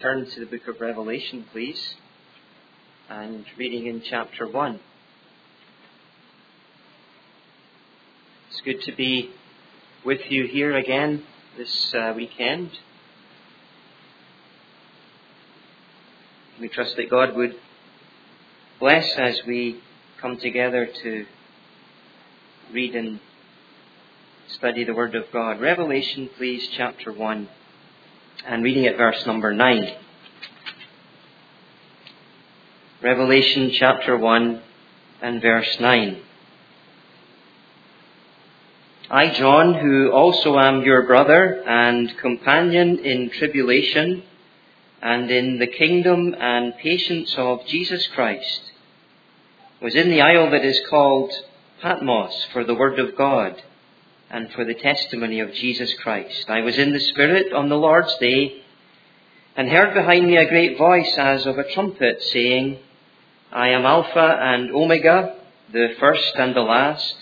Turn to the book of Revelation, please, and reading in chapter 1. It's good to be with you here again this weekend. We trust that God would bless as we come together to read and study the Word of God. Revelation, please, chapter 1. And reading at verse number 9. Revelation chapter 1 and verse 9. I, John, who also am your brother and companion in tribulation and in the kingdom and patience of Jesus Christ, was in the isle that is called Patmos for the word of God and for the testimony of Jesus Christ. I was in the Spirit on the Lord's day, and heard behind me a great voice as of a trumpet, saying, I am Alpha and Omega, the first and the last.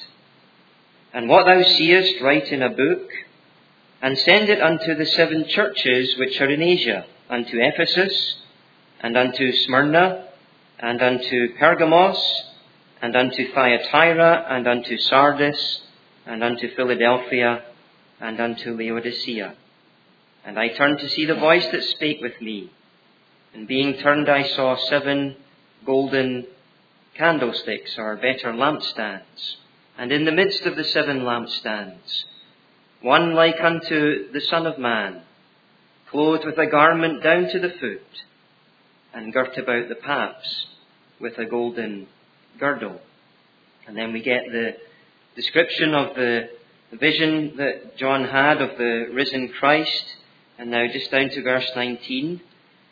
And what thou seest write in a book, and send it unto the 7 churches which are in Asia, unto Ephesus, and unto Smyrna, and unto Pergamos, and unto Thyatira, and unto Sardis, and unto Philadelphia, and unto Laodicea. And I turned to see the voice that spake with me. And being turned, I saw 7 golden candlesticks, or better, lampstands. And in the midst of the 7 lampstands, one like unto the Son of Man, clothed with a garment down to the foot, and girt about the paps with a golden girdle. And then we get the description of the vision that John had of the risen Christ. And now just down to verse 19.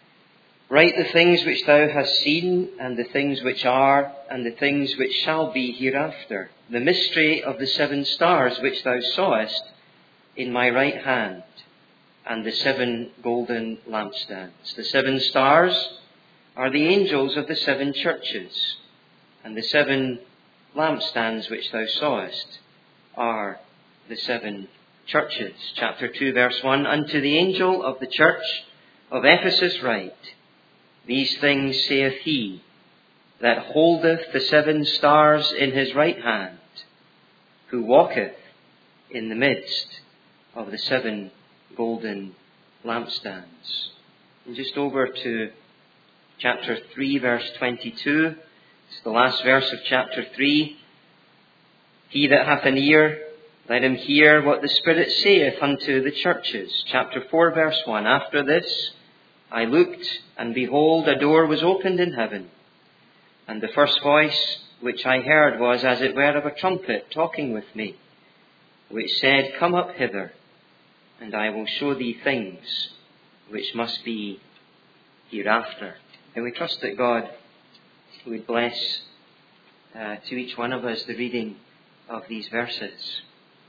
Write the things which thou hast seen, and the things which are, and the things which shall be hereafter. The mystery of the 7 stars which thou sawest in my right hand, and the 7 golden lampstands. The 7 stars are the angels of the 7 churches, and the 7 lampstands which thou sawest are the 7 churches. Chapter 2, verse 1. Unto the angel of the church of Ephesus write, These things saith he that holdeth the 7 stars in his right hand, who walketh in the midst of the 7 golden lampstands. And just over to chapter 3, verse 22. It's the last verse of chapter 3. He that hath an ear, let him hear what the Spirit saith unto the churches. Chapter 4, verse 1. After this, I looked, and behold, a door was opened in heaven. And the first voice which I heard was as it were of a trumpet talking with me, which said, Come up hither, and I will show thee things which must be hereafter. And we trust that God would bless to each one of us the reading of these verses.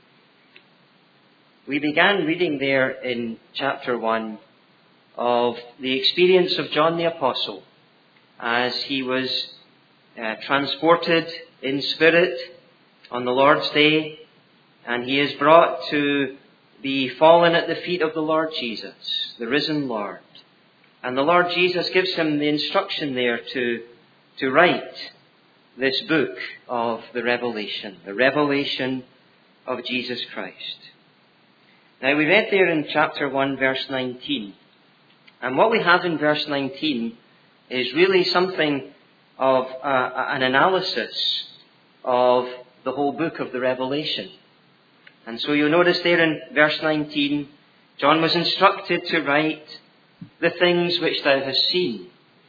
We began reading there in chapter 1 of the experience of John the Apostle as he was transported in spirit on the Lord's day, and he is brought to be fallen at the feet of the Lord Jesus, the risen Lord. And the Lord Jesus gives him the instruction there to write this book of the revelation of Jesus Christ. Now we read there in chapter 1 verse 19. And what we have in verse 19 is really something of an analysis of the whole book of the Revelation. And so you'll notice there in verse 19, John was instructed to write the things which thou hast seen.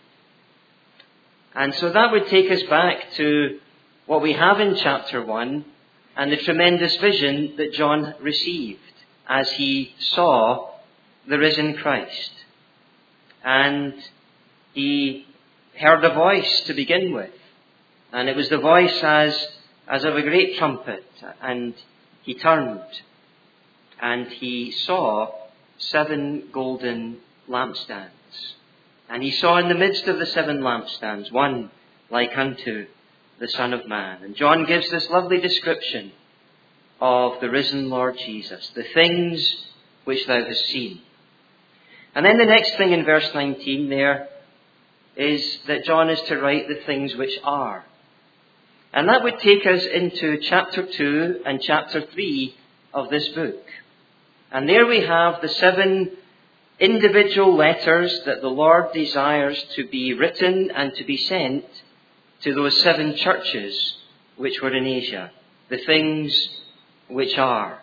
And so that would take us back to what we have in chapter 1 and the tremendous vision that John received as he saw the risen Christ. And he heard a voice to begin with. And it was the voice as of a great trumpet. And he turned and he saw 7 golden lampstands. And he saw in the midst of the 7 lampstands one like unto the Son of Man. And John gives this lovely description of the risen Lord Jesus, the things which thou hast seen. And then the next thing in verse 19 there is that John is to write the things which are. And that would take us into chapter 2 and chapter 3 of this book. And there we have the 7 individual letters that the Lord desires to be written and to be sent to those 7 churches which were in Asia. The things which are.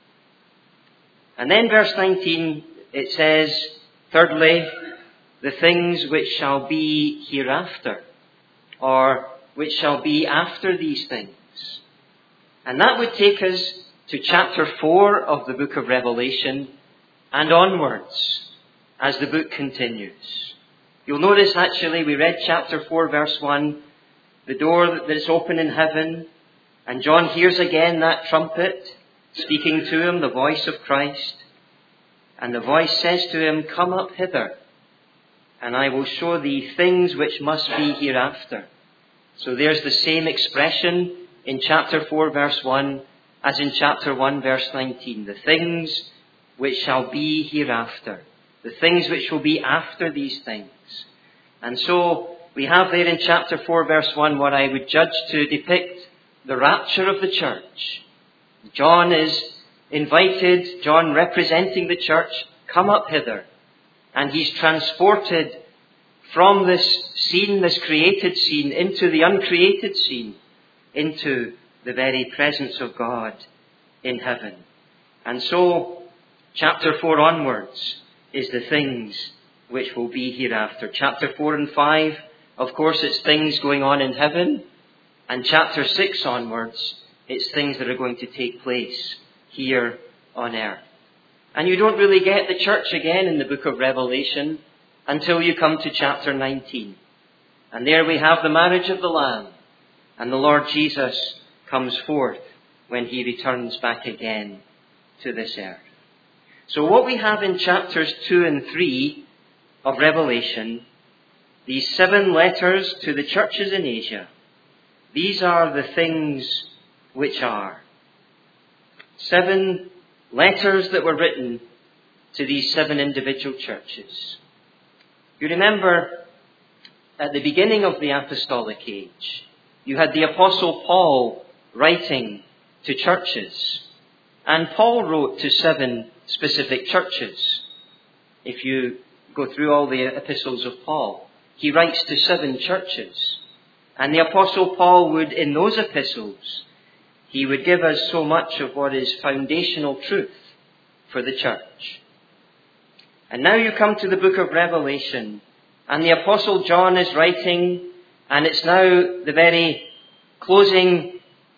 And then verse 19, it says, thirdly, the things which shall be hereafter, or which shall be after these things. And that would take us to chapter 4 of the book of Revelation and onwards as the book continues. You'll notice actually we read chapter 4 verse 1, the door that is open in heaven, and John hears again that trumpet speaking to him, the voice of Christ. And the voice says to him, come up hither, and I will show thee things which must be hereafter. So there's the same expression in chapter 4 verse 1 as in chapter 1 verse 19. The things which shall be hereafter. The things which will be after these things. And so we have there in chapter 4 verse 1 what I would judge to depict the rapture of the church. John is invited, John representing the church, come up hither. And he's transported from this scene, this created scene, into the uncreated scene, into the very presence of God in heaven. And so, chapter 4 onwards is the things which will be hereafter. Chapter 4 and 5, of course, it's things going on in heaven. And chapter 6 onwards, it's things that are going to take place here on earth. And you don't really get the church again in the book of Revelation until you come to chapter 19. And there we have the marriage of the Lamb. And the Lord Jesus comes forth when he returns back again to this earth. So what we have in chapters 2 and 3 of Revelation, these 7 letters to the churches in Asia, these are the things which are. 7 letters that were written to these 7 individual churches. You remember at the beginning of the apostolic age, you had the Apostle Paul writing to churches. And Paul wrote to 7 specific churches. If you go through all the epistles of Paul, he writes to 7 churches. And the Apostle Paul would, in those epistles, he would give us so much of what is foundational truth for the church. And now you come to the book of Revelation, and the Apostle John is writing, and it's now the very closing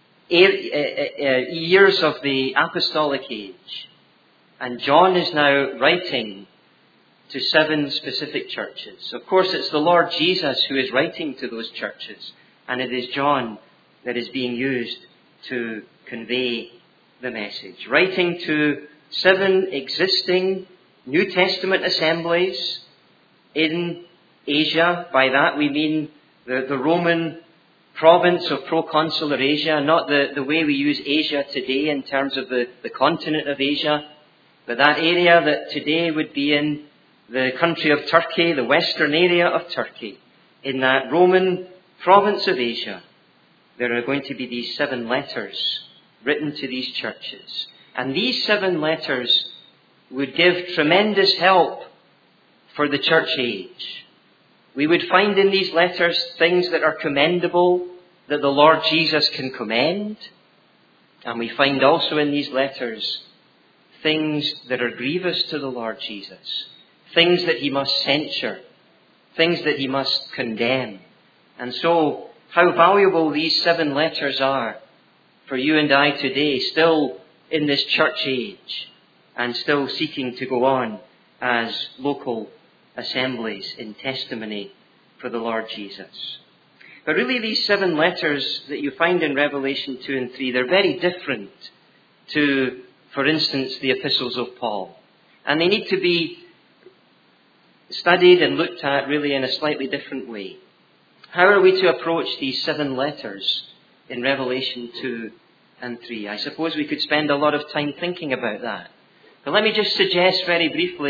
years of the apostolic age. And John is now writing to 7 specific churches. Of course, it's the Lord Jesus who is writing to those churches, and it is John that is being used to convey the message. Writing to 7 existing New Testament assemblies in Asia. By that we mean the Roman province of proconsular Asia, not the way we use Asia today in terms of the continent of Asia, but that area that today would be in the country of Turkey, the western area of Turkey. In that Roman province of Asia, there are going to be these 7 letters written to these churches. And these 7 letters would give tremendous help for the church age. We would find in these letters things that are commendable, that the Lord Jesus can commend. And we find also in these letters things that are grievous to the Lord Jesus. Things that he must censure. Things that he must condemn. And so, how valuable these 7 letters are for you and I today, still in this church age, and still seeking to go on as local assemblies in testimony for the Lord Jesus. But really these 7 letters that you find in Revelation 2 and 3, they're very different to, for instance, the epistles of Paul. And they need to be studied and looked at really in a slightly different way. How are we to approach these 7 letters in Revelation 2 and 3? I suppose we could spend a lot of time thinking about that. But let me just suggest very briefly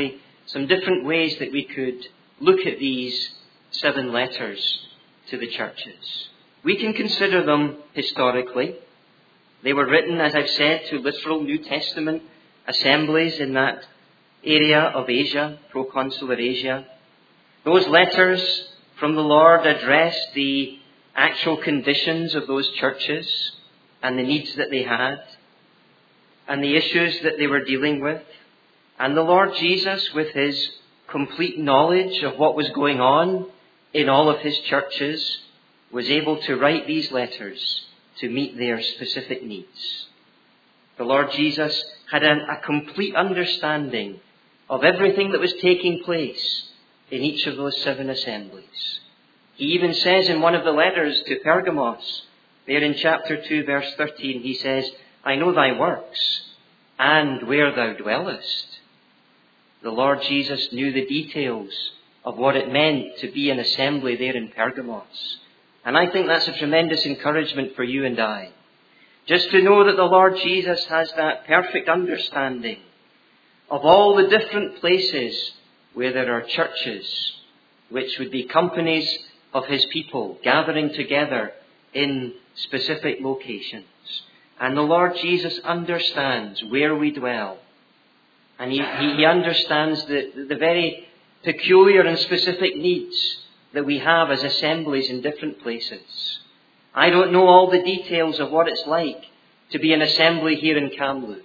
some different ways that we could look at these 7 letters to the churches. We can consider them historically. They were written, as I've said, to literal New Testament assemblies in that area of Asia, proconsular Asia. Those letters from the Lord address the actual conditions of those churches and the needs that they had and the issues that they were dealing with. And the Lord Jesus, with his complete knowledge of what was going on in all of his churches, was able to write these letters to meet their specific needs. The Lord Jesus had a complete understanding of everything that was taking place in each of those 7 assemblies. He even says in one of the letters to Pergamos, there in chapter 2, verse 13, he says, I know thy works and where thou dwellest. The Lord Jesus knew the details of what it meant to be an assembly there in Pergamos. And I think that's a tremendous encouragement for you and I. Just to know that the Lord Jesus has that perfect understanding of all the different places where there are churches, which would be companies of his people gathering together in specific locations. And the Lord Jesus understands where we dwell. And he understands the very peculiar and specific needs that we have as assemblies in different places. I don't know all the details of what it's like to be an assembly here in Kamloops.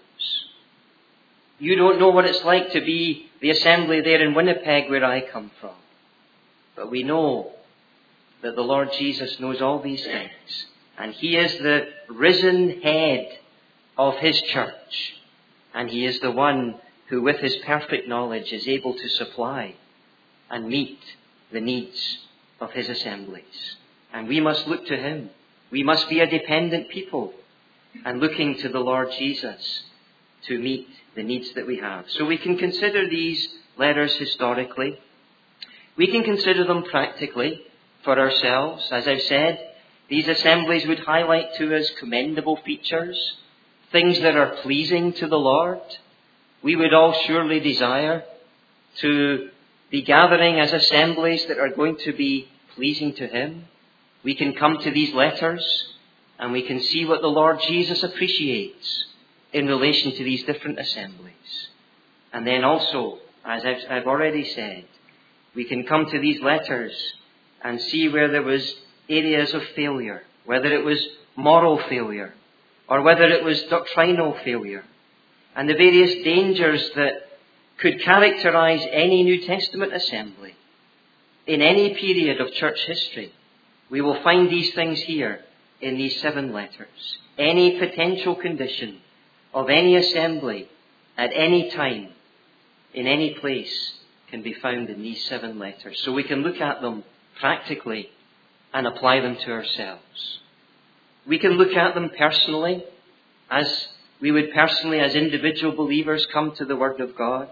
You don't know what it's like to be the assembly there in Winnipeg where I come from. But we know that the Lord Jesus knows all these things. And he is the risen head of his church. And he is the one who with his perfect knowledge is able to supply and meet the needs of his assemblies. And we must look to him. We must be a dependent people and looking to the Lord Jesus to meet the needs that we have. So we can consider these letters historically. We can consider them practically for ourselves. As I've said, these assemblies would highlight to us commendable features, things that are pleasing to the Lord. We would all surely desire to be gathering as assemblies that are going to be pleasing to him. We can come to these letters and we can see what the Lord Jesus appreciates in relation to these different assemblies. And then also, as I've already said, we can come to these letters and see where there was areas of failure, whether it was moral failure or whether it was doctrinal failure, and the various dangers that could characterize any New Testament assembly in any period of church history. We will find these things here in these 7 letters. Any potential condition of any assembly at any time, in any place, can be found in these 7 letters. So we can look at them practically and apply them to ourselves. We can look at them personally, as we would personally, as individual believers, come to the Word of God.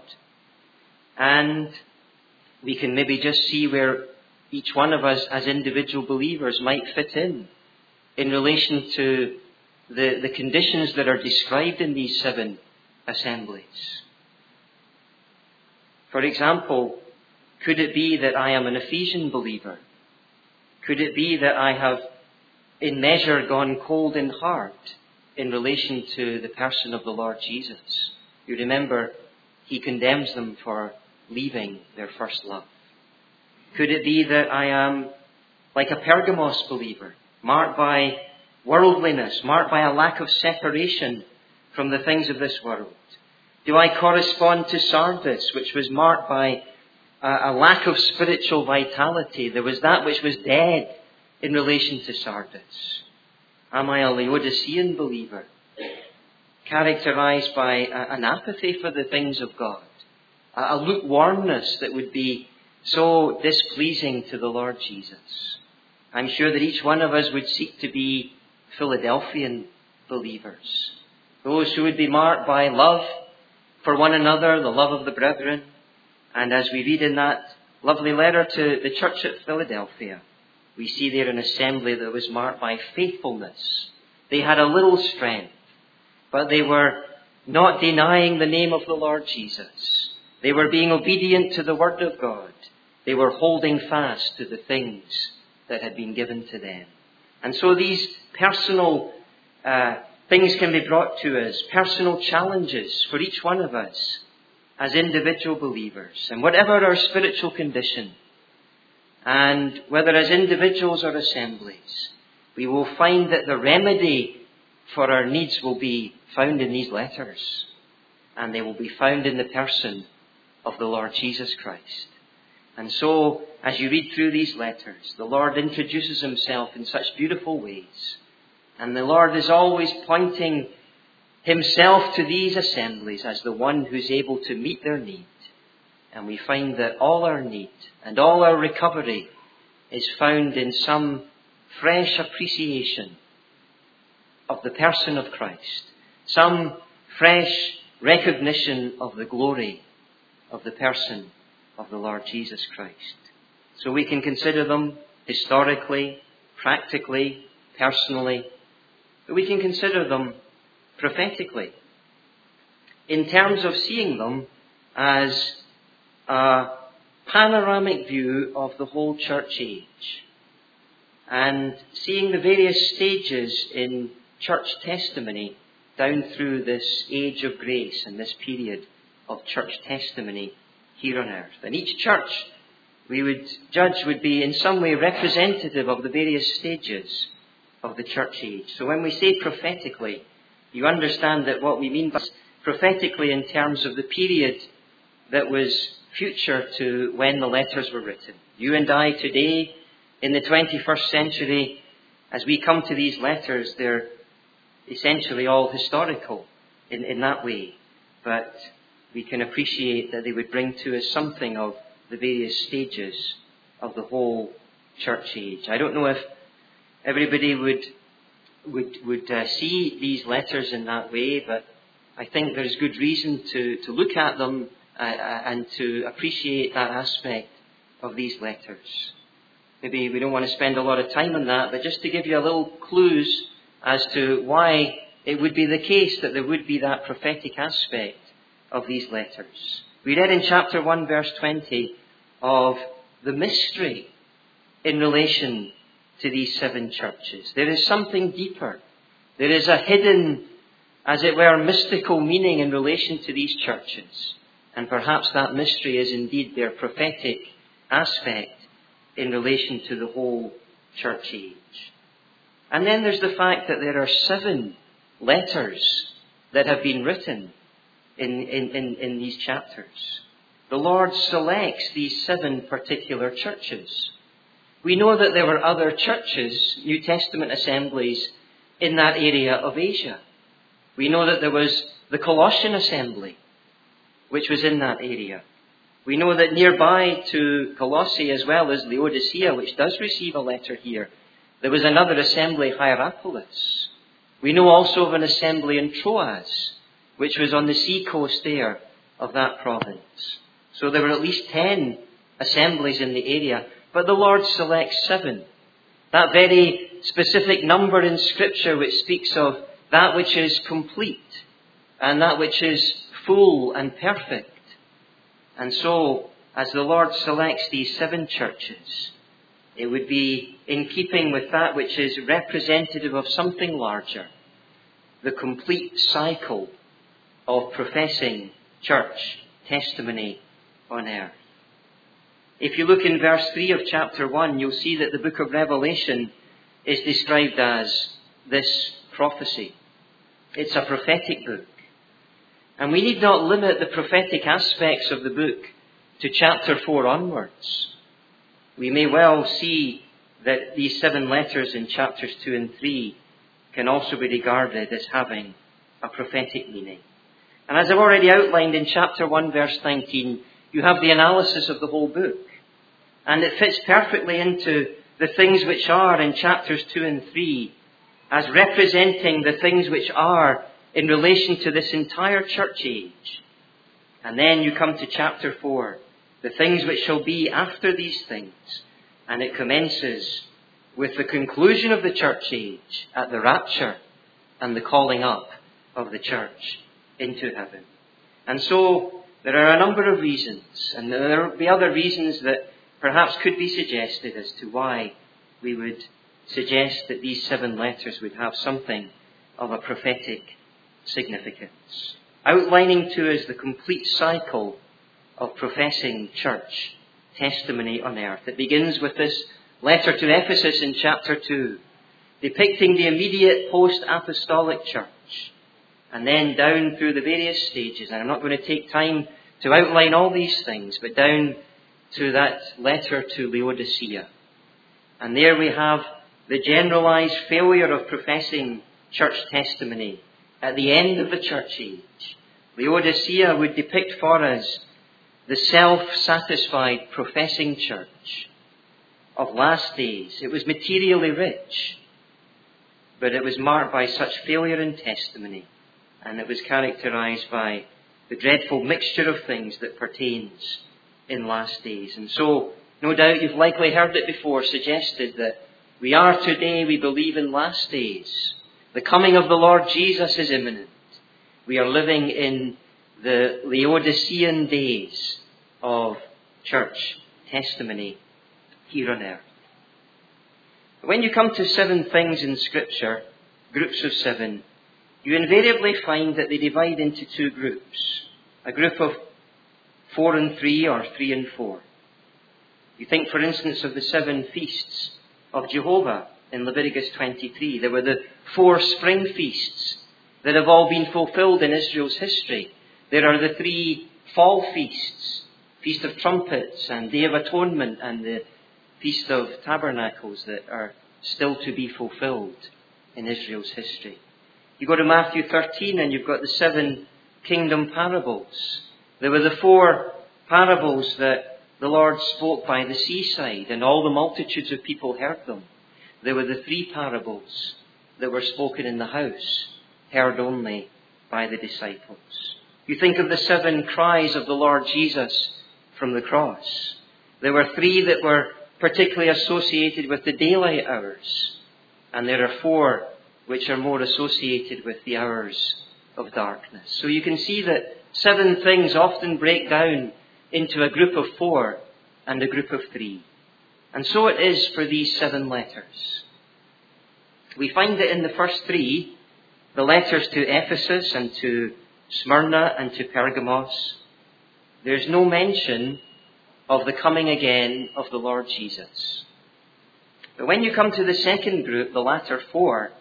And we can maybe just see where each one of us as individual believers might fit in relation to the conditions that are described in these 7 assemblies. For example, could it be that I am an Ephesian believer? Could it be that I have in measure gone cold in heart in relation to the person of the Lord Jesus? You remember, he condemns them for leaving their first love. Could it be that I am like a Pergamos believer, marked by worldliness, marked by a lack of separation from the things of this world? Do I correspond to Sardis, which was marked by a lack of spiritual vitality? There was that which was dead in relation to Sardis. Am I a Laodicean believer, characterized by an apathy for the things of God, a lukewarmness that would be so displeasing to the Lord Jesus? I'm sure that each one of us would seek to be Philadelphian believers, those who would be marked by love for one another, the love of the brethren. And as we read in that lovely letter to the church at Philadelphia, we see there an assembly that was marked by faithfulness. They had a little strength, but they were not denying the name of the Lord Jesus. They were being obedient to the Word of God. They were holding fast to the things that had been given to them. And so these personal things can be brought to us, personal challenges for each one of us as individual believers. And whatever our spiritual condition, and whether as individuals or assemblies, we will find that the remedy for our needs will be found in these letters. And they will be found in the person of the Lord Jesus Christ. And so, as you read through these letters, the Lord introduces himself in such beautiful ways. And the Lord is always pointing himself to these assemblies as the one who's able to meet their need. And we find that all our need and all our recovery is found in some fresh appreciation of the person of Christ. Some fresh recognition of the glory of the person of the Lord Jesus Christ. So we can consider them historically, practically, personally, but we can consider them prophetically in terms of seeing them as a panoramic view of the whole church age and seeing the various stages in church testimony down through this age of grace and this period of church testimony here on earth. And each church, we would judge, would be in some way representative of the various stages of the church age. So when we say prophetically, you understand that what we mean by prophetically in terms of the period that was future to when the letters were written. You and I today, in the 21st century, as we come to these letters, they're essentially all historical in that way. But we can appreciate that they would bring to us something of the various stages of the whole church age. I don't know if everybody would see these letters in that way, but I think there's good reason to look at them and to appreciate that aspect of these letters. Maybe we don't want to spend a lot of time on that, but just to give you a little clues as to why it would be the case that there would be that prophetic aspect of these letters. We read in chapter 1, verse 20, of the mystery in relation to these 7 churches. There is something deeper. There is a hidden, as it were, mystical meaning in relation to these churches. And perhaps that mystery is indeed their prophetic aspect in relation to the whole church age. And then there's the fact that there are 7 letters that have been written in these chapters. The Lord selects these 7 particular churches. We know that there were other churches, New Testament assemblies, in that area of Asia. We know that there was the Colossian assembly, which was in that area. We know that nearby to Colossae, as well as Laodicea, which does receive a letter here, there was another assembly, Hierapolis. We know also of an assembly in Troas, which was on the sea coast there of that province. So there were at least 10 assemblies in the area, but the Lord selects 7. That very specific number in Scripture which speaks of that which is complete and that which is full and perfect. And so, as the Lord selects these 7 churches, it would be in keeping with that which is representative of something larger, the complete cycle of professing church testimony on earth. If you look in verse 3 of chapter 1, you'll see that the book of Revelation is described as this prophecy. It's a prophetic book. And we need not limit the prophetic aspects of the book to chapter 4 onwards. We may well see that these 7 letters in chapters 2 and 3 can also be regarded as having a prophetic meaning. And as I've already outlined in chapter 1, verse 19, you have the analysis of the whole book. And it fits perfectly into the things which are in chapters 2 and 3 as representing the things which are in relation to this entire church age. And then you come to chapter 4, the things which shall be after these things. And it commences with the conclusion of the church age at the rapture and the calling up of the church into heaven. And so There are a number of reasons, and there will be other reasons that perhaps could be suggested as to why we would suggest that these 7 letters would have something of a prophetic significance, outlining to us the complete cycle of professing church testimony on earth. It begins with this letter to Ephesus in chapter 2, depicting the immediate post-apostolic church, and then down through the various stages. And I'm not going to take time to outline all these things, but down to that letter to Laodicea. And there we have the generalized failure of professing church testimony at the end of the church age. Laodicea would depict for us the self-satisfied professing church of last days. It was materially rich, but it was marked by such failure in testimony, and it was characterized by the dreadful mixture of things that pertains in last days. And so, no doubt you've likely heard it before suggested that we are today, we believe, in last days. The coming of the Lord Jesus is imminent. We are living in the Laodicean days of church testimony here on earth. When you come to 7 things in Scripture, groups of 7, you invariably find that they divide into 2 groups. A group of 4 and 3 or 3 and 4. You think, for instance, of the 7 feasts of Jehovah in Leviticus 23. There were the 4 spring feasts that have all been fulfilled in Israel's history. There are the 3 fall feasts, Feast of Trumpets and Day of Atonement and the Feast of Tabernacles that are still to be fulfilled in Israel's history. You go to Matthew 13 and you've got the 7 kingdom parables. There were the 4 parables that the Lord spoke by the seaside, and all the multitudes of people heard them. There were the 3 parables that were spoken in the house, heard only by the disciples. You think of the 7 cries of the Lord Jesus from the cross. There were 3 that were particularly associated with the daylight hours, and there are 4 which are more associated with the hours of darkness. So you can see that 7 things often break down into a group of 4 and a group of 3. And so it is for these 7 letters. We find that in the first 3, the letters to Ephesus and to Smyrna and to Pergamos, there's no mention of the coming again of the Lord Jesus. But when you come to the second group, the latter 4,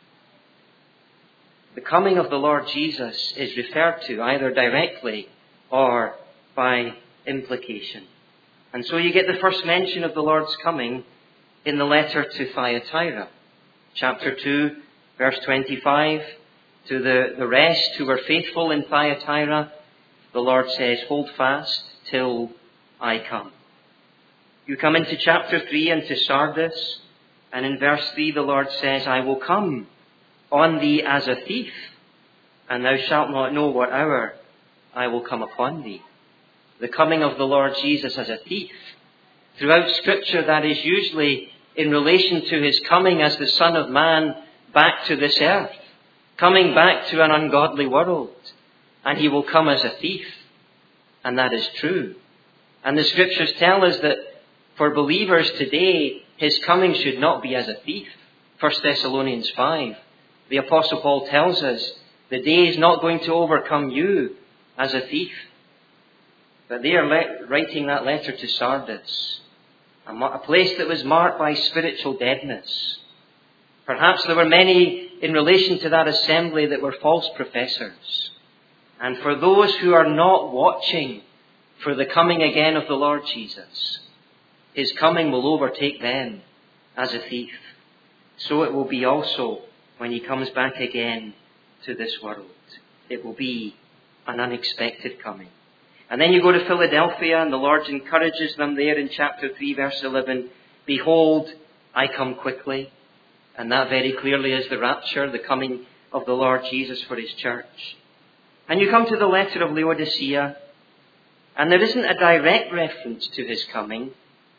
the coming of the Lord Jesus is referred to either directly or by implication. And so you get the first mention of the Lord's coming in the letter to Thyatira. Chapter 2, verse 25, to the rest who were faithful in Thyatira, the Lord says, hold fast till I come. You come into chapter 3 and to Sardis, and in verse 3 the Lord says, I will come on thee as a thief, and thou shalt not know what hour I will come upon thee. The coming of the Lord Jesus as a thief. Throughout Scripture, that is usually in relation to his coming as the Son of Man back to this earth, coming back to an ungodly world, and he will come as a thief. And that is true. And the Scriptures tell us that for believers today, his coming should not be as a thief. 1 Thessalonians 5. The Apostle Paul tells us, the day is not going to overcome you as a thief. But they are writing that letter to Sardis, a place that was marked by spiritual deadness. Perhaps there were many in relation to that assembly that were false professors. And for those who are not watching for the coming again of the Lord Jesus, his coming will overtake them as a thief. So it will be also when he comes back again to this world. It will be an unexpected coming. And then you go to Philadelphia, and the Lord encourages them there in chapter 3, verse 11, behold, I come quickly. And that very clearly is the rapture, the coming of the Lord Jesus for his church. And you come to the letter of Laodicea, and there isn't a direct reference to his coming,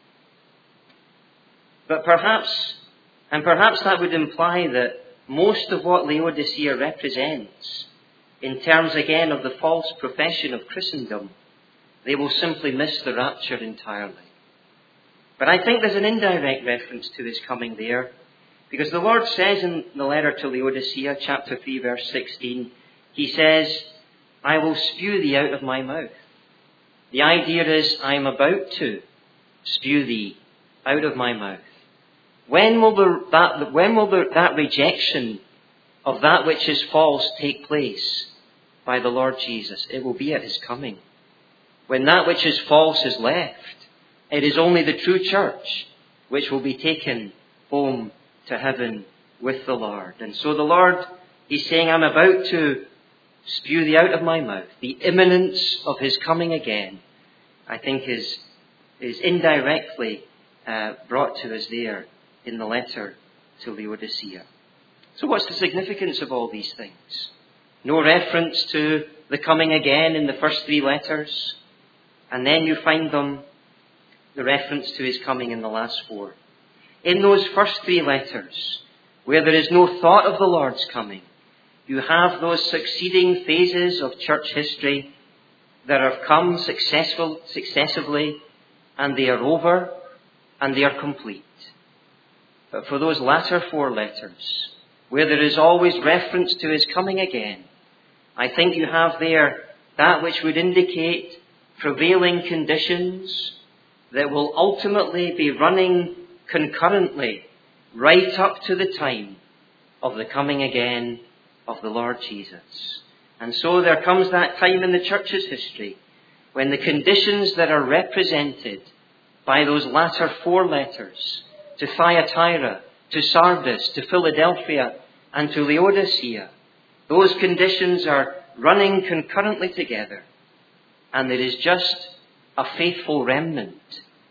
but perhaps that would imply that most of what Laodicea represents in terms again of the false profession of Christendom, they will simply miss the rapture entirely. But I think there's an indirect reference to his coming there, because the Lord says in the letter to Laodicea, chapter 3, verse 16, he says, I will spew thee out of my mouth. The idea is, I'm about to spew thee out of my mouth. When will that rejection of that which is false take place by the Lord Jesus? It will be at his coming. When that which is false is left, it is only the true church which will be taken home to heaven with the Lord. And so the Lord, he's saying, I'm about to spew thee out of my mouth. The imminence of his coming again, I think, is indirectly brought to us there in the letter to Laodicea. So what's the significance of all these things? No reference to the coming again in the first 3 letters, and then you find the reference to his coming in the last 4. In those first 3 letters, where there is no thought of the Lord's coming, you have those succeeding phases of church history that have come successively, and they are over, and they are complete. But for those latter 4 letters, where there is always reference to his coming again, I think you have there that which would indicate prevailing conditions that will ultimately be running concurrently right up to the time of the coming again of the Lord Jesus. And so there comes that time in the church's history when the conditions that are represented by those latter 4 letters to Thyatira, to Sardis, to Philadelphia, and to Laodicea, those conditions are running concurrently together. And there is just a faithful remnant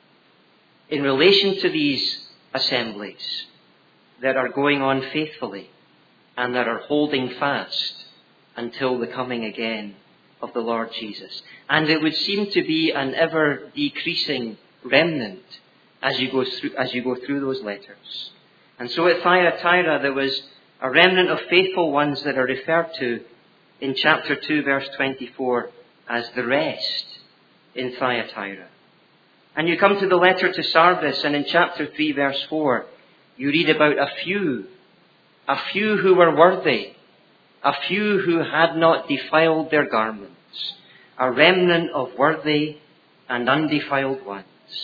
in relation to these assemblies that are going on faithfully and that are holding fast until the coming again of the Lord Jesus. And it would seem to be an ever decreasing remnant as you go through those letters. And so at Thyatira there was a remnant of faithful ones that are referred to in chapter 2, verse 24 as the rest in Thyatira. And you come to the letter to Sardis, and in chapter 3, verse 4, you read about a few who were worthy, a few who had not defiled their garments, a remnant of worthy and undefiled ones.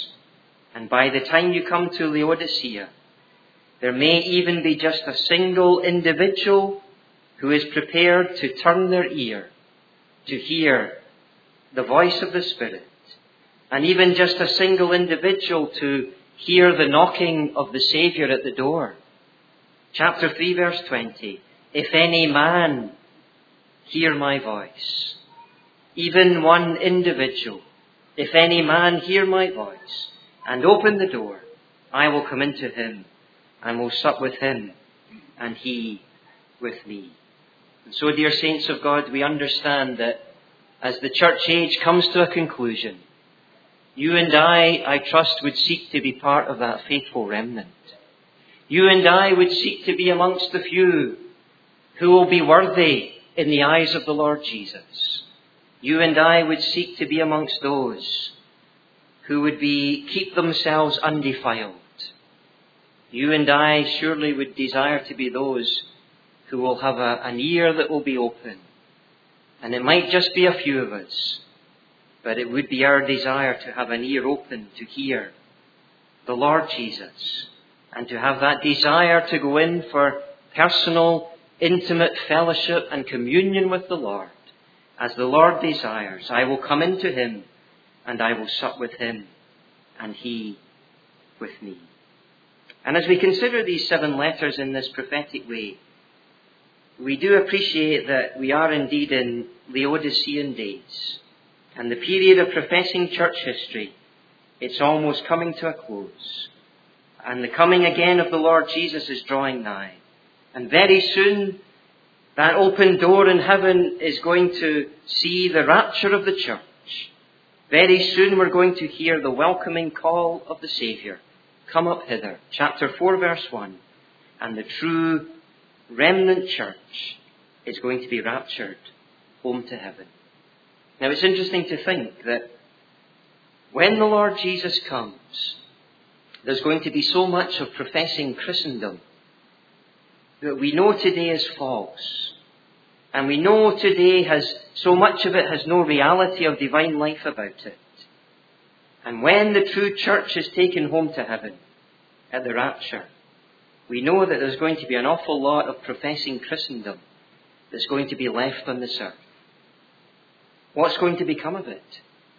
And by the time you come to Laodicea, there may even be just a single individual who is prepared to turn their ear to hear the voice of the Spirit, and even just a single individual to hear the knocking of the Saviour at the door. Chapter 3, verse 20, if any man hear my voice, even one individual, if any man hear my voice and open the door, I will come into him and will sup with him and he with me. And so, dear saints of God, we understand that as the church age comes to a conclusion, you and I trust, would seek to be part of that faithful remnant. You and I would seek to be amongst the few who will be worthy in the eyes of the Lord Jesus. You and I would seek to be amongst those who would keep themselves undefiled. You and I surely would desire to be those who will have an ear that will be open. And it might just be a few of us, but it would be our desire to have an ear open to hear the Lord Jesus, and to have that desire to go in for personal, intimate fellowship and communion with the Lord. As the Lord desires, I will come into him and I will sup with him and he with me. And as we consider these 7 letters in this prophetic way, we do appreciate that we are indeed in Laodicean days. And the period of professing church history, it's almost coming to a close. And the coming again of the Lord Jesus is drawing nigh. And very soon, that open door in heaven is going to see the rapture of the church. Very soon we're going to hear the welcoming call of the Saviour. Come up hither. Chapter 4, verse 1. And the true remnant church is going to be raptured home to heaven. Now it's interesting to think that when the Lord Jesus comes, there's going to be so much of professing Christendom that we know today is false. And we know today so much of it has no reality of divine life about it. And when the true church is taken home to heaven at the rapture, we know that there's going to be an awful lot of professing Christendom that's going to be left on this earth. What's going to become of it?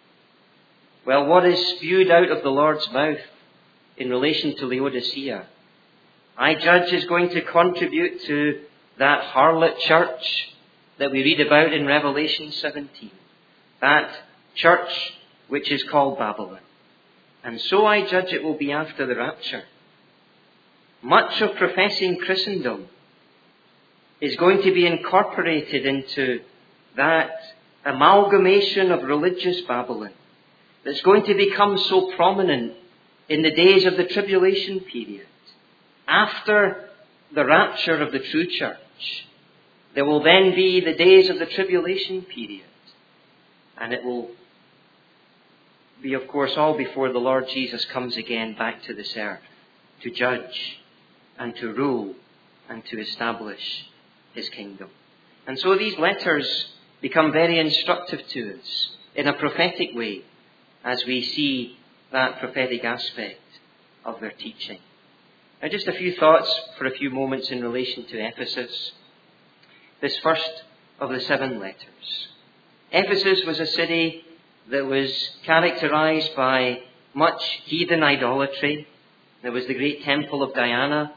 Well, what is spewed out of the Lord's mouth in relation to Laodicea, I judge is going to contribute to that harlot church that we read about in Revelation 17. That church which is called Babylon. And so I judge it will be after the rapture. Much of professing Christendom is going to be incorporated into that amalgamation of religious Babylon that's going to become so prominent in the days of the tribulation period. After the rapture of the true church, there will then be the days of the tribulation period. And it will be, of course, all before the Lord Jesus comes again back to this earth to judge and to rule and to establish his kingdom. And so these letters become very instructive to us in a prophetic way as we see that prophetic aspect of their teaching. Now, just a few thoughts for a few moments in relation to Ephesus. This first of the 7 letters. Ephesus was a city that was characterized by much heathen idolatry. There was the great temple of Diana.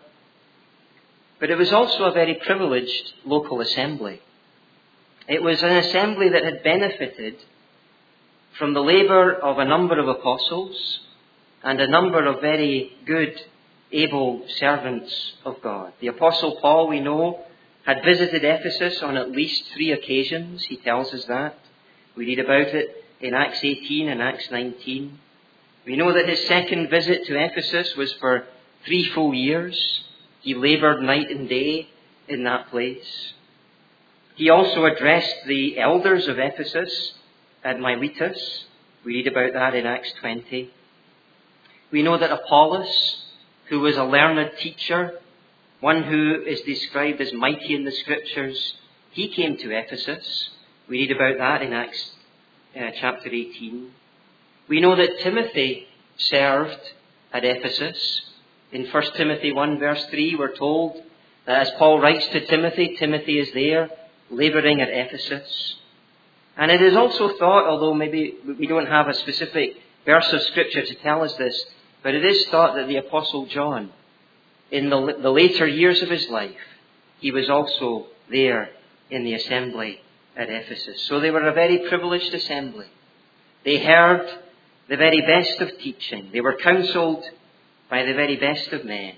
But it was also a very privileged local assembly. It was an assembly that had benefited from the labor of a number of apostles and a number of very good, able servants of God. The Apostle Paul, we know, had visited Ephesus on at least 3 occasions. He tells us that. We read about it in Acts 18 and Acts 19. We know that his second visit to Ephesus was for 3 full years. He labored night and day in that place. He also addressed the elders of Ephesus at Miletus. We read about that in Acts 20. We know that Apollos, who was a learned teacher, one who is described as mighty in the Scriptures, he came to Ephesus. We read about that in Acts chapter 18. We know that Timothy served at Ephesus. In 1 Timothy 1 verse 3, we're told that as Paul writes to Timothy, Timothy is there laboring at Ephesus. And it is also thought, although maybe we don't have a specific verse of Scripture to tell us this, but it is thought that the Apostle John, in the later years of his life, he was also there in the assembly at Ephesus. So they were a very privileged assembly. They heard the very best of teaching. They were counselled by the very best of men.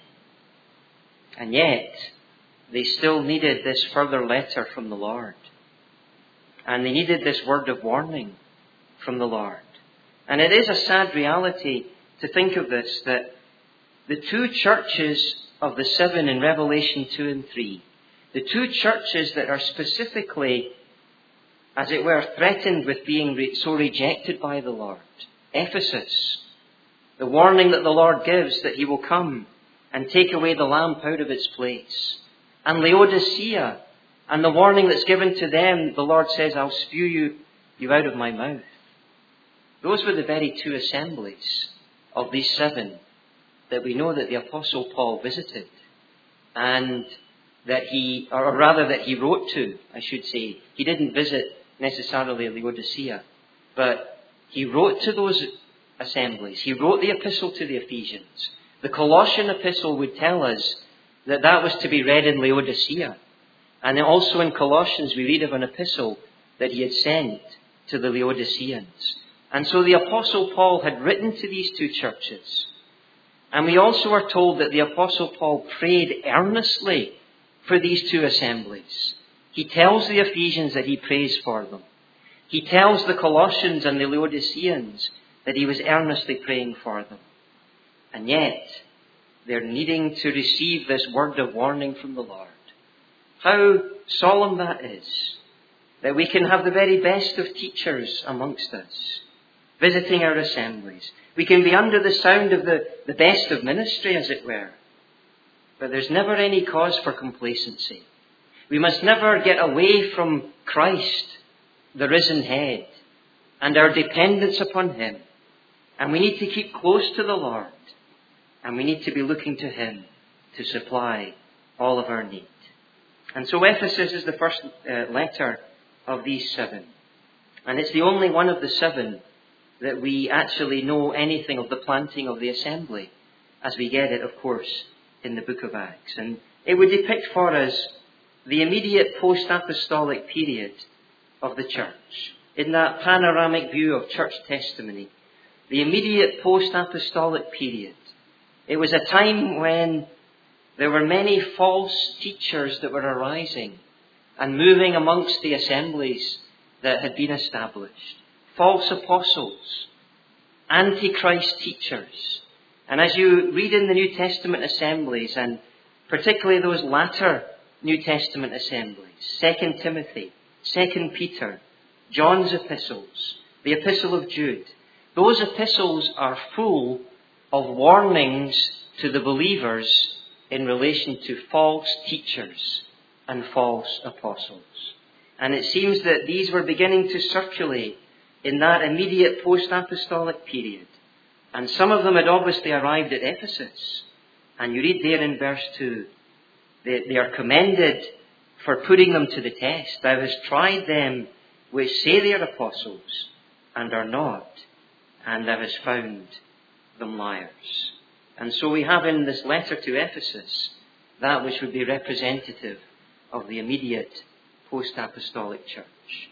And yet, they still needed this further letter from the Lord. And they needed this word of warning from the Lord. And it is a sad reality to think of this, that the 2 churches of the 7 in Revelation 2 and 3, the 2 churches that are specifically, as it were, threatened with being so rejected by the Lord. Ephesus, the warning that the Lord gives that he will come and take away the lamp out of its place. And Laodicea, and the warning that's given to them, the Lord says, I'll spew you out of my mouth. Those were the very 2 assemblies of these 7 that we know that the Apostle Paul visited, and that he wrote to, I should say. He didn't visit necessarily Laodicea, but he wrote to those assemblies. He wrote the epistle to the Ephesians. The Colossian epistle would tell us that that was to be read in Laodicea. And also in Colossians we read of an epistle that he had sent to the Laodiceans. And so the Apostle Paul had written to these 2 churches. And we also are told that the Apostle Paul prayed earnestly for these 2 assemblies. He tells the Ephesians that he prays for them. He tells the Colossians and the Laodiceans that he was earnestly praying for them. And yet, they're needing to receive this word of warning from the Lord. How solemn that is. that we can have the very best of teachers amongst us, visiting our assemblies. We can be under the sound of the best of ministry, as it were. But there's never any cause for complacency. We must never get away from Christ, the risen head, and our dependence upon Him. And we need to keep close to the Lord. And we need to be looking to Him to supply all of our need. And so Ephesus is the first letter of these 7. And it's the only one of the 7 that we actually know anything of the planting of the assembly, as we get it, of course, in the book of Acts. And it would depict for us the immediate post-apostolic period of the church. In that panoramic view of church testimony, the immediate post-apostolic period. It was a time when there were many false teachers that were arising and moving amongst the assemblies that had been established. False apostles, antichrist teachers. And as you read in the New Testament assemblies, and particularly those latter New Testament assemblies, 2 Timothy, 2 Peter, John's epistles, the Epistle of Jude, those epistles are full of warnings to the believers in relation to false teachers and false apostles. And it seems that these were beginning to circulate in that immediate post-apostolic period. And some of them had obviously arrived at Ephesus. And you read there in verse 2, they are commended for putting them to the test. Thou hast tried them which say they are apostles and are not, and thou hast found them liars. And so we have in this letter to Ephesus that which would be representative of the immediate post-apostolic church.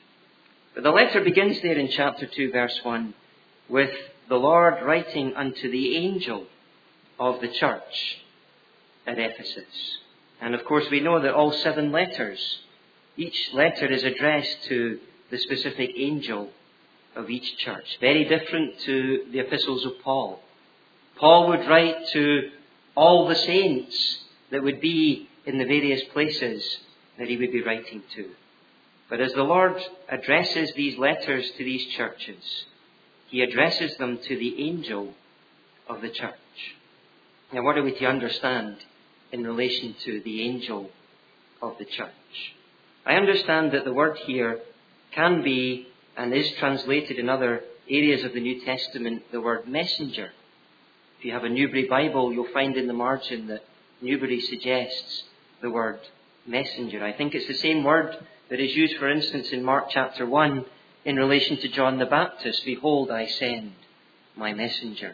But the letter begins there in chapter 2, verse 1, with the Lord writing unto the angel of the church at Ephesus. And of course we know that all 7 letters, each letter is addressed to the specific angel of each church. Very different to the epistles of Paul. Paul would write to all the saints that would be in the various places that he would be writing to. But as the Lord addresses these letters to these churches, He addresses them to the angel of the church. Now, what are we to understand in relation to the angel of the church? I understand that the word here can be and is translated in other areas of the New Testament, the word messenger. If you have a Newbury Bible, you'll find in the margin that Newbury suggests the word messenger. I think it's the same word that is used, for instance, in Mark chapter 1 in relation to John the Baptist. Behold, I send my messenger.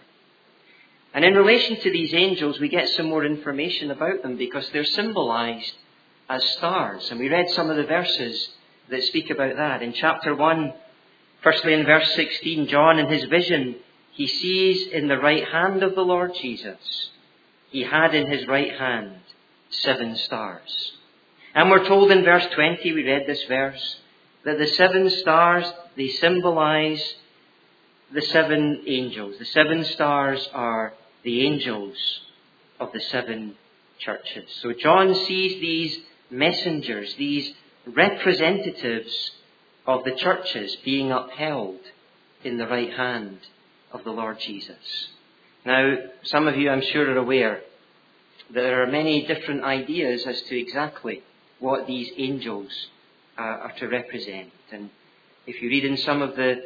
And in relation to these angels, we get some more information about them because they're symbolized as stars. And we read some of the verses that speak about that. In chapter 1, firstly in verse 16, John in his vision, he sees in the right hand of the Lord Jesus, he had in his right hand 7 stars. And we're told in verse 20, we read this verse, that the 7 stars, they symbolize the 7 angels. The 7 stars are the angels of the 7 churches. So John sees these messengers, these representatives of the churches being upheld in the right hand of the Lord Jesus. Now, some of you, I'm sure, are aware that there are many different ideas as to exactly what these angels are to represent. And if you read in some of the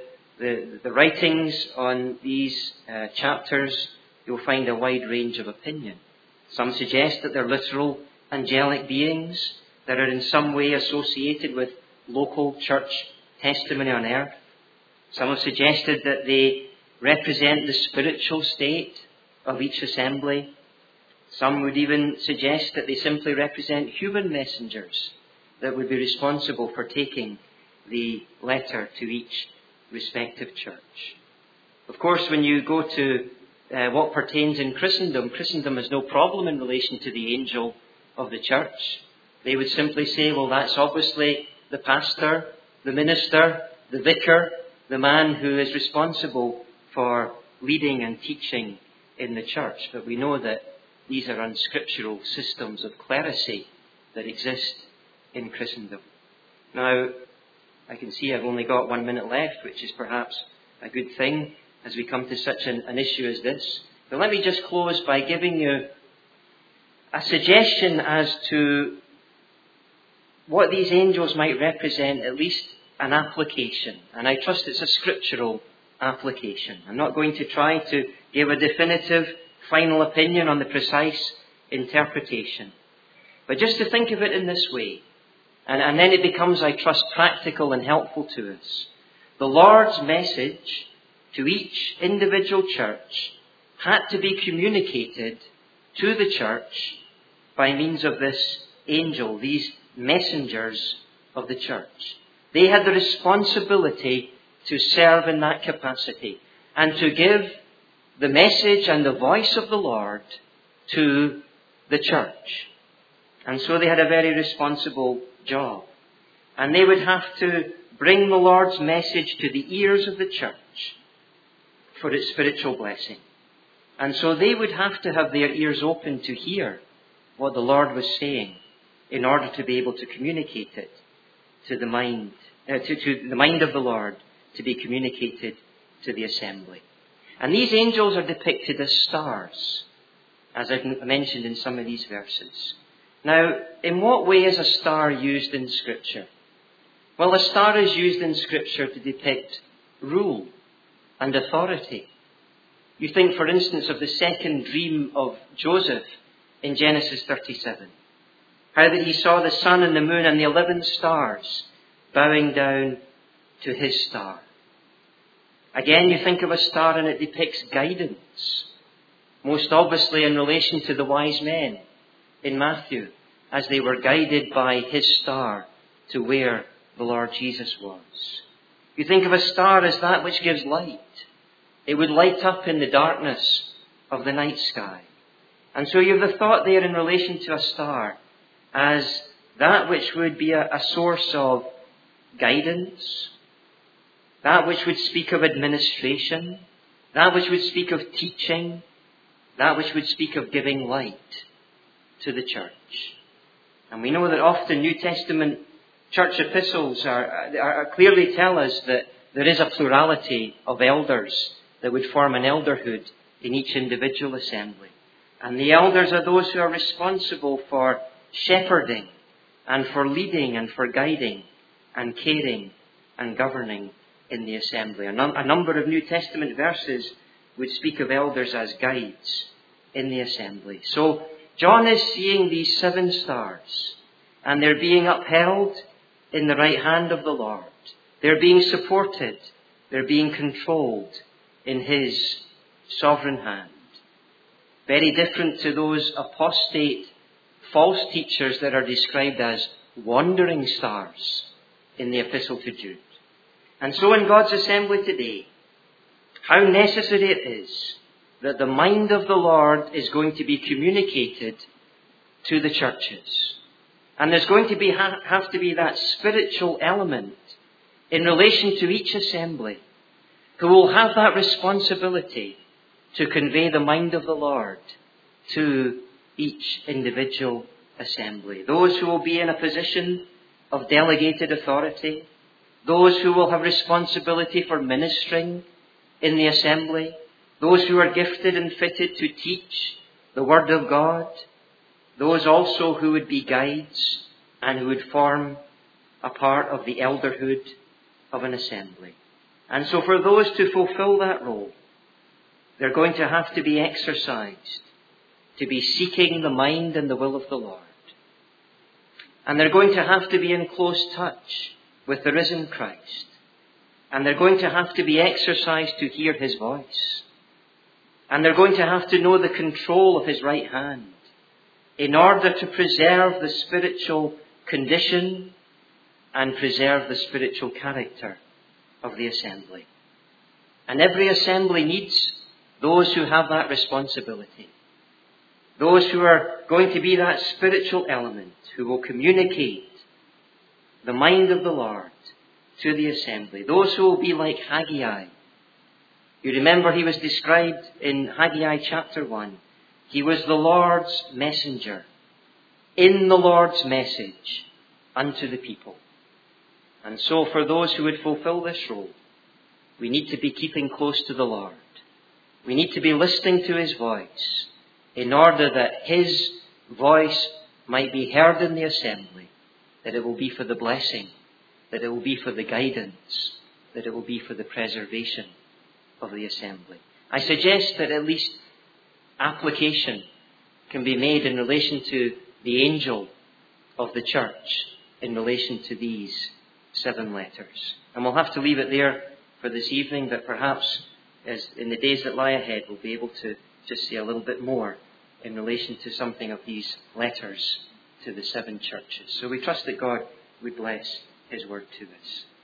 writings on these chapters, you'll find a wide range of opinion. Some suggest that they're literal angelic beings that are in some way associated with local church testimony on earth. Some have suggested that they represent the spiritual state of each assembly. Some would even suggest that they simply represent human messengers that would be responsible for taking the letter to each respective church. Of course, when you go to what pertains in Christendom, Christendom has no problem in relation to the angel of the church. They would simply say, well, that's obviously the pastor, the minister, the vicar, the man who is responsible for leading and teaching in the church. But we know that these are unscriptural systems of clerisy that exist in Christendom. Now, I can see I've only got 1 minute left, which is perhaps a good thing as we come to such an issue as this. But let me just close by giving you a suggestion as to what these angels might represent, at least an application. And I trust it's a scriptural application. I'm not going to try to give a definitive final opinion on the precise interpretation. But just to think of it in this way, and then it becomes, I trust, practical and helpful to us. The Lord's message to each individual church had to be communicated to the church by means of this angel, these messengers of the church. They had the responsibility to serve in that capacity and to give the message and the voice of the Lord to the church. And so they had a very responsible job. And they would have to bring the Lord's message to the ears of the church for its spiritual blessing. And so they would have to have their ears open to hear what the Lord was saying in order to be able to communicate it to the mind, to the mind of the Lord, to be communicated to the assembly. And these angels are depicted as stars, as I've mentioned in some of these verses. Now, in what way is a star used in Scripture? Well, a star is used in Scripture to depict rule and authority. You think, for instance, of the second dream of Joseph in Genesis 37. How that he saw the sun and the moon and the 11 stars bowing down to his star. Again, you think of a star and it depicts guidance. Most obviously in relation to the wise men in Matthew, as they were guided by his star to where the Lord Jesus was. You think of a star as that which gives light. It would light up in the darkness of the night sky. And so you have the thought there in relation to a star as that which would be a source of guidance, that which would speak of administration, that which would speak of teaching, that which would speak of giving light to the church. And we know that often New Testament church epistles are clearly tell us that there is a plurality of elders that would form an elderhood in each individual assembly. And the elders are those who are responsible for shepherding and for leading and for guiding and caring and governing in the assembly. A number of New Testament verses would speak of elders as guides in the assembly. So John is seeing these 7 stars, and they're being upheld in the right hand of the Lord. They're being supported. They're being controlled in his sovereign hand. Very different to those apostate false teachers that are described as wandering stars in the epistle to Jude. And so in God's assembly today, how necessary it is that the mind of the Lord is going to be communicated to the churches. And there's going to be have to be that spiritual element in relation to each assembly who will have that responsibility to convey the mind of the Lord to each individual assembly. Those who will be in a position of delegated authority, those who will have responsibility for ministering in the assembly, those who are gifted and fitted to teach the Word of God, those also who would be guides and who would form a part of the elderhood of an assembly. And so for those to fulfill that role, they're going to have to be exercised to be seeking the mind and the will of the Lord. And they're going to have to be in close touch with the risen Christ. And they're going to have to be exercised to hear his voice. And they're going to have to know the control of his right hand in order to preserve the spiritual condition and preserve the spiritual character of the assembly. And every assembly needs those who have that responsibility. Those who are going to be that spiritual element who will communicate the mind of the Lord to the assembly. Those who will be like Haggai. You remember he was described in Haggai chapter 1. He was the Lord's messenger in the Lord's message unto the people. And so for those who would fulfill this role, we need to be keeping close to the Lord. We need to be listening to his voice in order that his voice might be heard in the assembly, that it will be for the blessing, that it will be for the guidance, that it will be for the preservation of the assembly. I suggest that at least application can be made in relation to the angel of the church in relation to these 7 letters. And we'll have to leave it there for this evening, but perhaps as in the days that lie ahead, we'll be able to just say a little bit more in relation to something of these letters to the 7 churches. So we trust that God would bless his word to us.